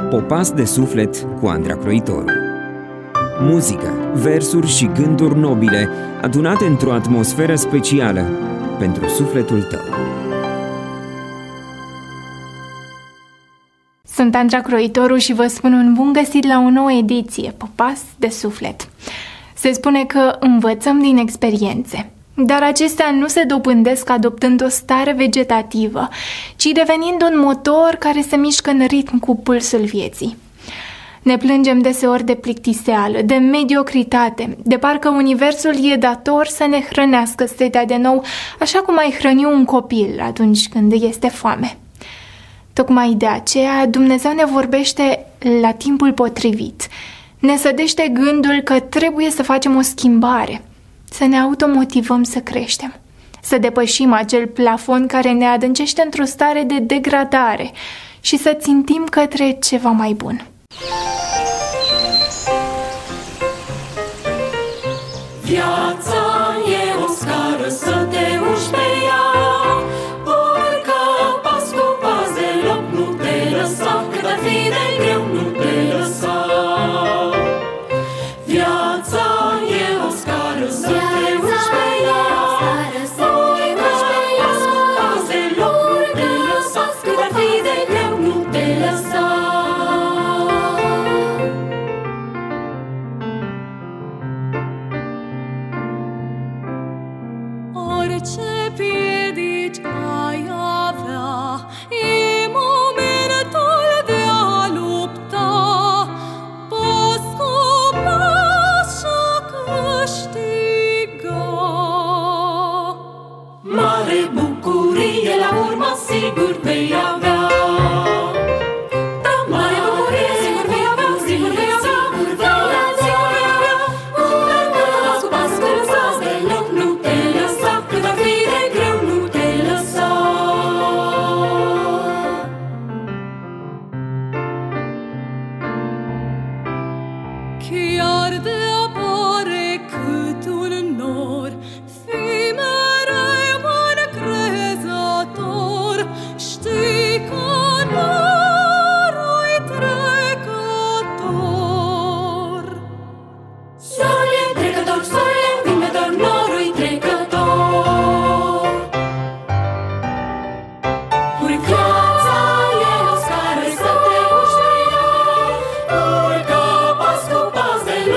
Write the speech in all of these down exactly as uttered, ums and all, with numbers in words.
Popas de suflet cu Andra Croitoru. Muzică, versuri și gânduri nobile adunate într-o atmosferă specială pentru sufletul tău. Sunt Andra Croitoru și vă spun un bun găsit la o nouă ediție, Popas de suflet. Se spune că învățăm din experiențe, dar acestea nu se dobândesc adoptând o stare vegetativă, ci devenind un motor care se mișcă în ritm cu pulsul vieții. Ne plângem deseori de plictiseală, de mediocritate, de parcă universul e dator să ne hrănească setea de nou, așa cum ai hrăni un copil atunci când este foame. Tocmai de aceea Dumnezeu ne vorbește la timpul potrivit. Ne sădește gândul că trebuie să facem o schimbare, să ne automotivăm să creștem, să depășim acel plafon care ne adâncește într-o stare de degradare și să țintim către ceva mai bun. Viața e o scară să te urci pe ea, urcă pas cu pas, deloc nu te lăsa, cât ar fi de greu nu te lăsa. Viața e o scară să te urci pe ea, urcă pas cu pas, deloc nu te lăsa, cât ar fi de greu nu te lăsa. Orice piedici ai avea, e momentul de a lupta, pas cu pas și câștiga. Mare bucurie la urmă sigur vei avea. Mare bucurie sigur vei avea, sigur vei avea, sigur vei avea. Urcă pas cu pas, că lăsați deloc nu te lăsa, cât ar fi de greu nu te lăsa. Chiar de apare cât un nor, fii mereu încrezător, știi că norul-i trecător. Sorul e trecător, sorul e învingător, norul-i trecător. Viața e o scară să te urci pe ea, urcă pas cu pas, deloc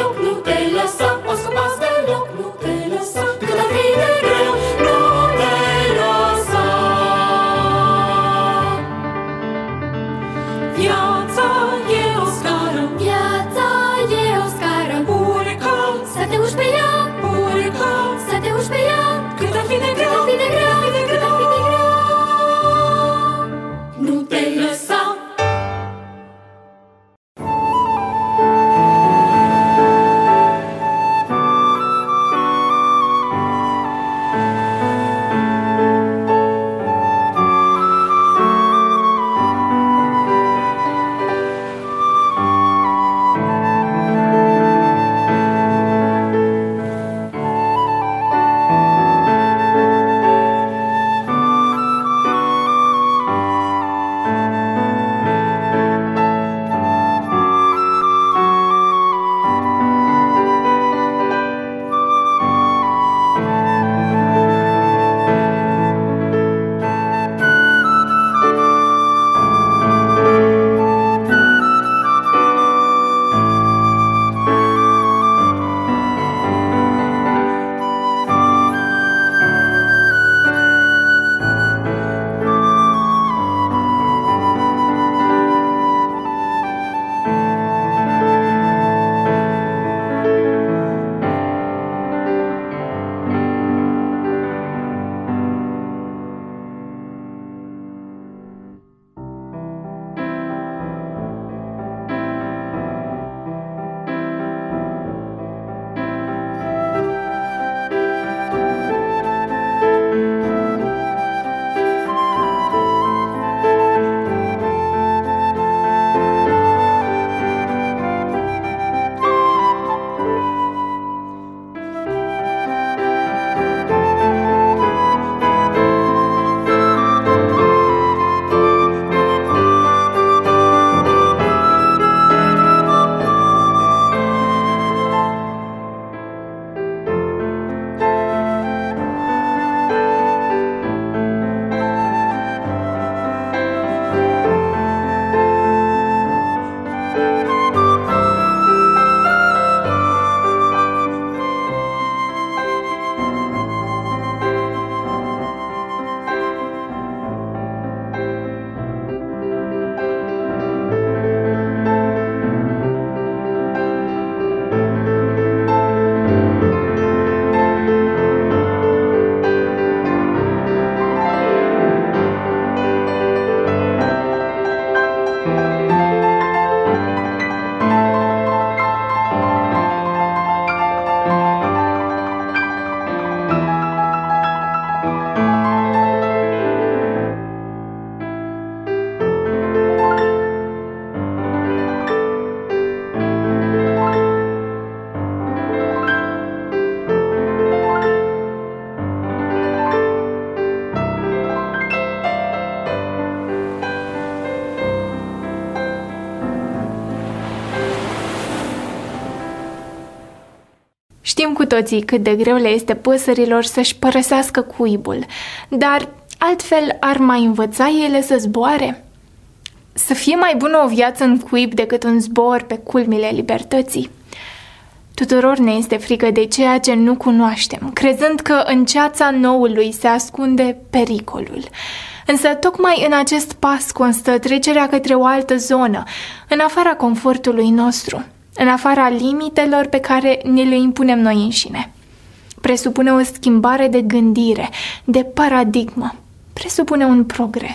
Știm cu toții cât de greu le este păsărilor să-și părăsească cuibul, dar altfel ar mai învăța ele să zboare? Să fie mai bună o viață în cuib decât un zbor pe culmile libertății? Tuturor ne este frică de ceea ce nu cunoaștem, crezând că în ceața noului se ascunde pericolul. Însă tocmai în acest pas constă trecerea către o altă zonă, în afara confortului nostru, în afara limitelor pe care ne le impunem noi înșine. Presupune o schimbare de gândire, de paradigmă, presupune un progres.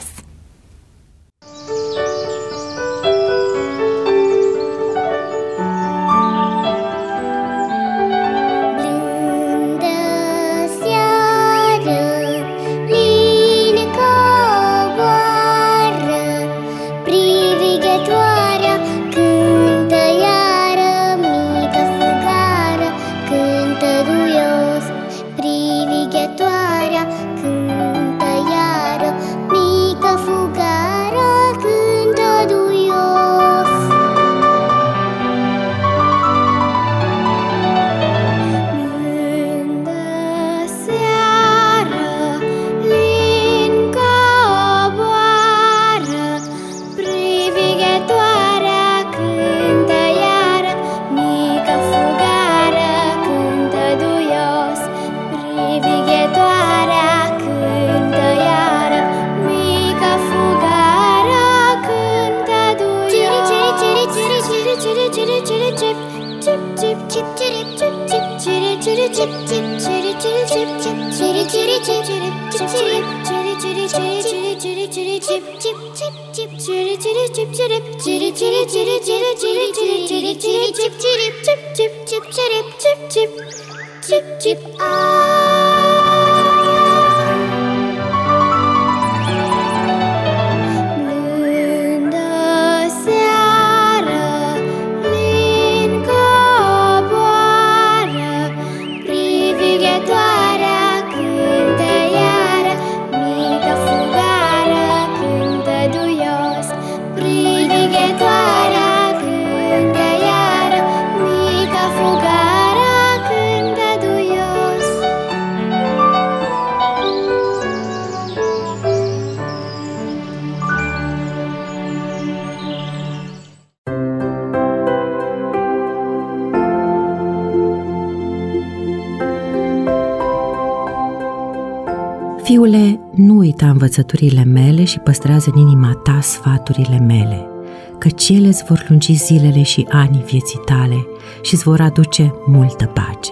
Fiule, nu uita învățăturile mele și păstrează în inima ta sfaturile mele, căci ele îți vor lungi zilele și anii vieții tale și îți vor aduce multă pace.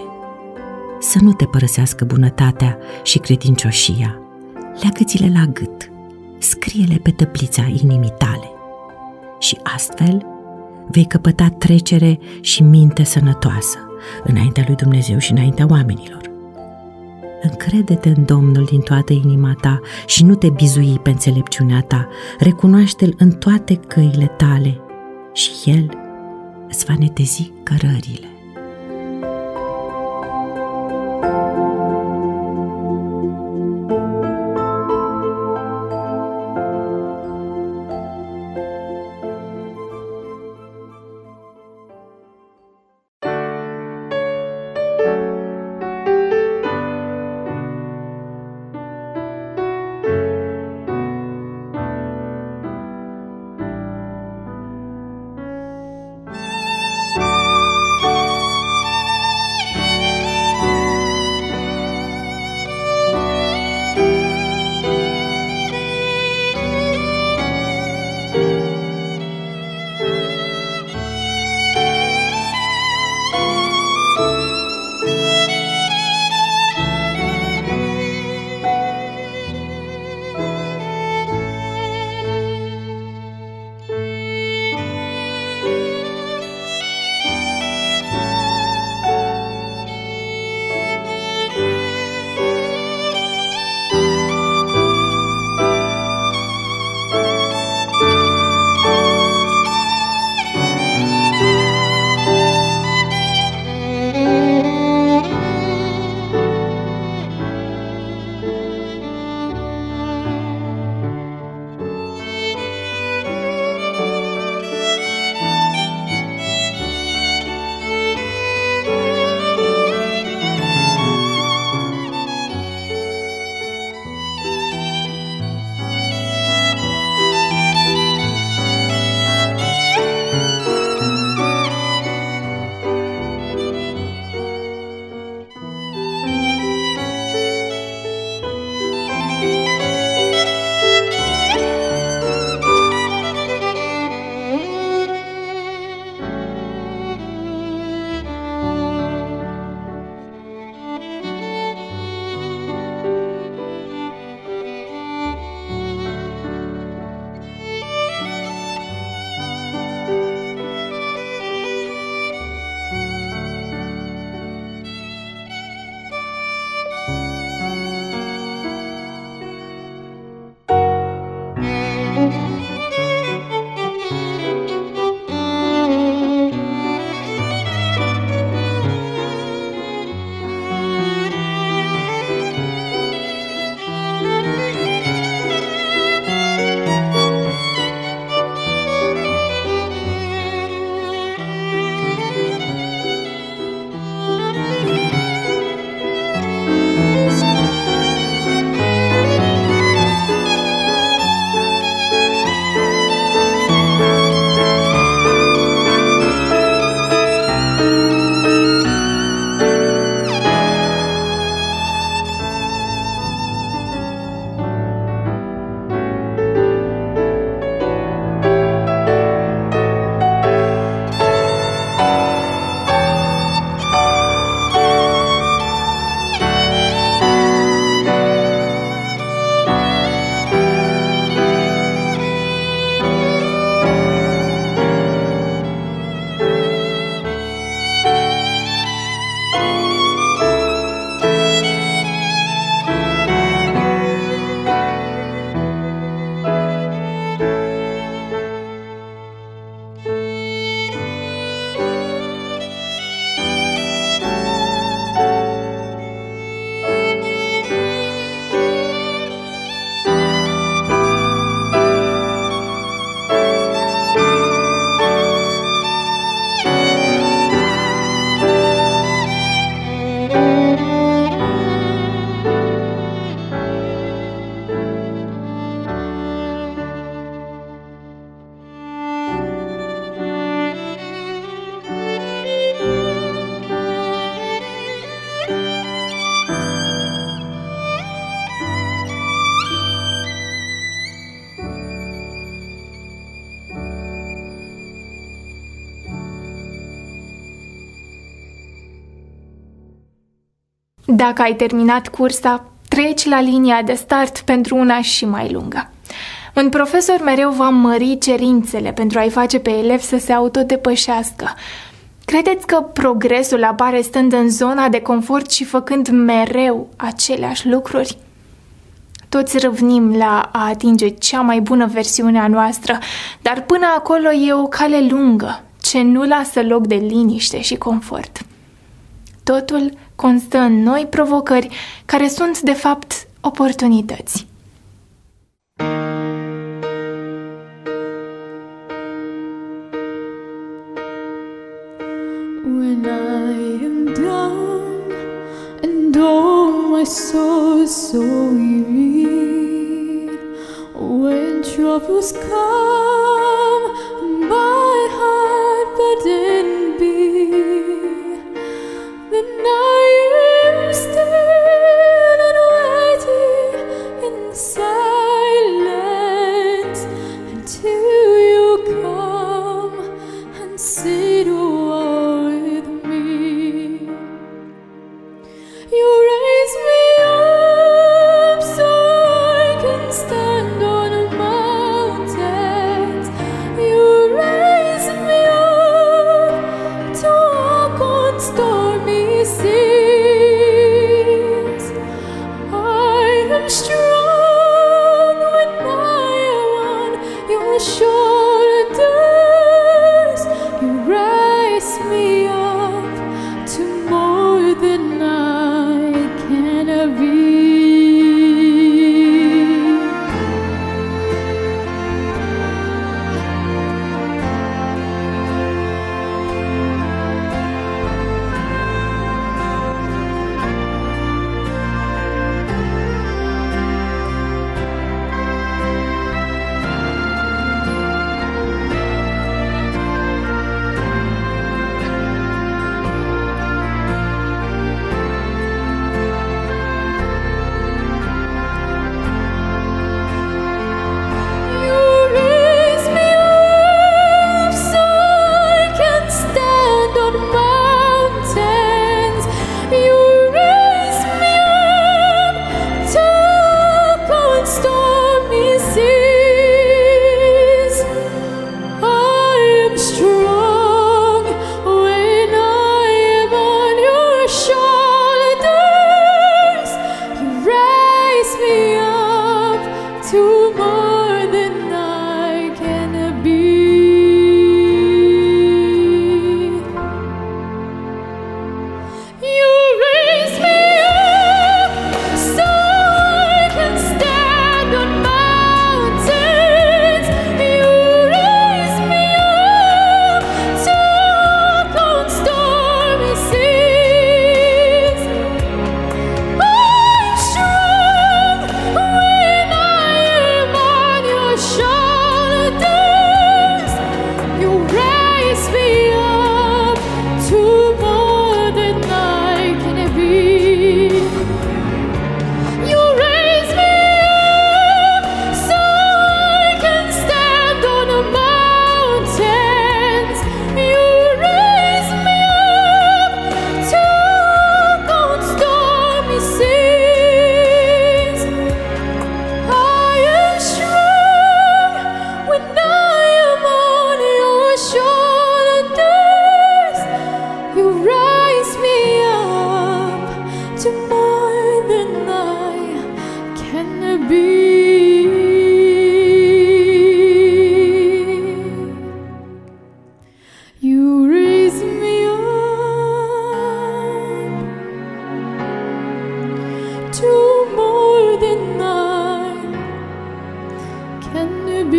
Să nu te părăsească bunătatea și credincioșia, leagă-ți-le la gât, scrie-le pe tăplița inimii tale și astfel vei căpăta trecere și minte sănătoasă înaintea lui Dumnezeu și înaintea oamenilor. Încrede-te în Domnul din toată inima ta și nu te bizui pe înțelepciunea ta, recunoaște-L în toate căile tale și El îți va netezi cărările. Dacă ai terminat cursa, treci la linia de start pentru una și mai lungă. Un profesor mereu va mări cerințele pentru a-i face pe elevi să se autodepășească. Credeți că progresul apare stând în zona de confort și făcând mereu aceleași lucruri? Toți râvnim la a atinge cea mai bună versiune a noastră, dar până acolo e o cale lungă, ce nu lasă loc de liniște și confort. Totul constă în noi provocări, care sunt, de fapt, oportunități. When I am down and oh my soul is so weary, when troubles come and my heart burdened be, then I am still and waiting in silence until you come and sit with me. You raise me up so I can stand on mountains. You raise me up to walk on stormy seas. I am strong when I am on your shoulders. You You raise me up to more than I can be.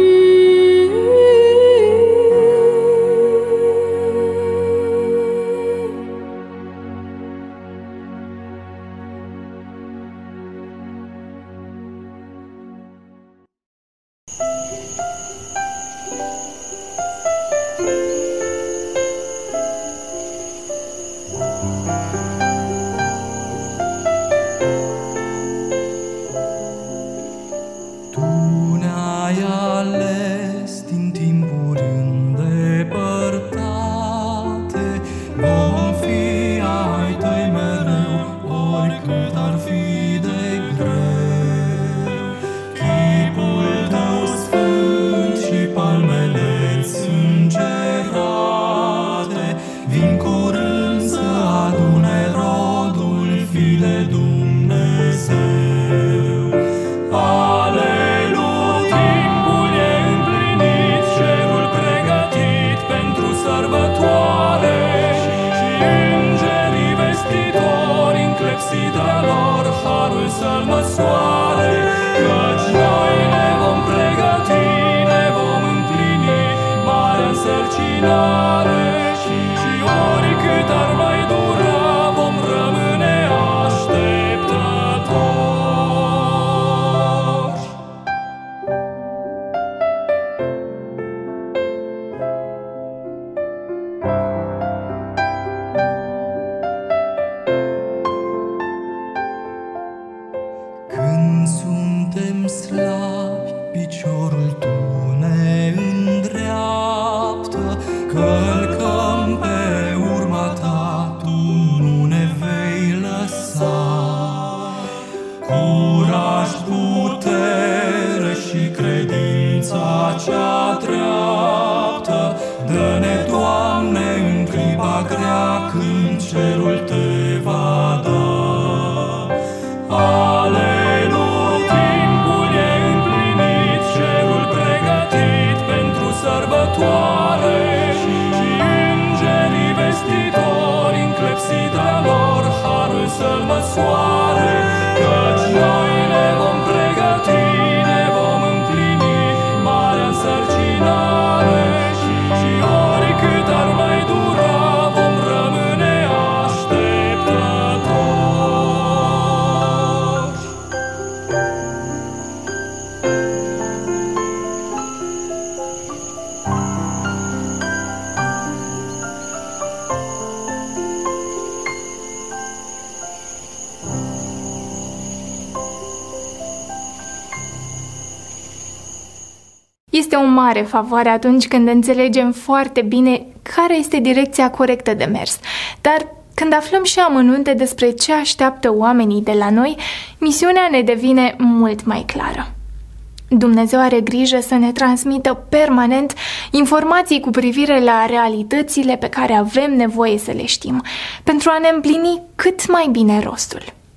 Este o mare favoare atunci când înțelegem foarte bine care este direcția corectă de mers. Dar când aflăm și amănunte despre ce așteaptă oamenii de la noi, misiunea ne devine mult mai clară. Dumnezeu are grijă să ne transmită permanent informații cu privire la realitățile pe care avem nevoie să le știm, pentru a ne împlini cât mai bine rostul.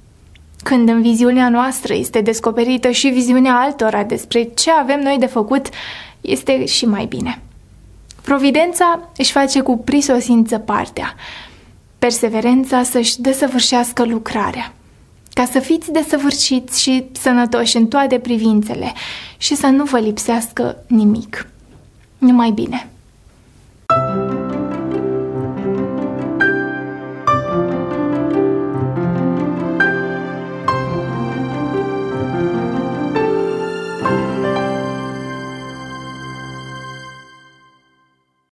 Când în viziunea noastră este descoperită și viziunea altora despre ce avem noi de făcut, este și mai bine. Providența își face cu prisosință partea, perseverența să-și desăvârșească lucrarea, ca să fiți desăvârșiți și sănătoși în toate privințele și să nu vă lipsească nimic. Numai bine!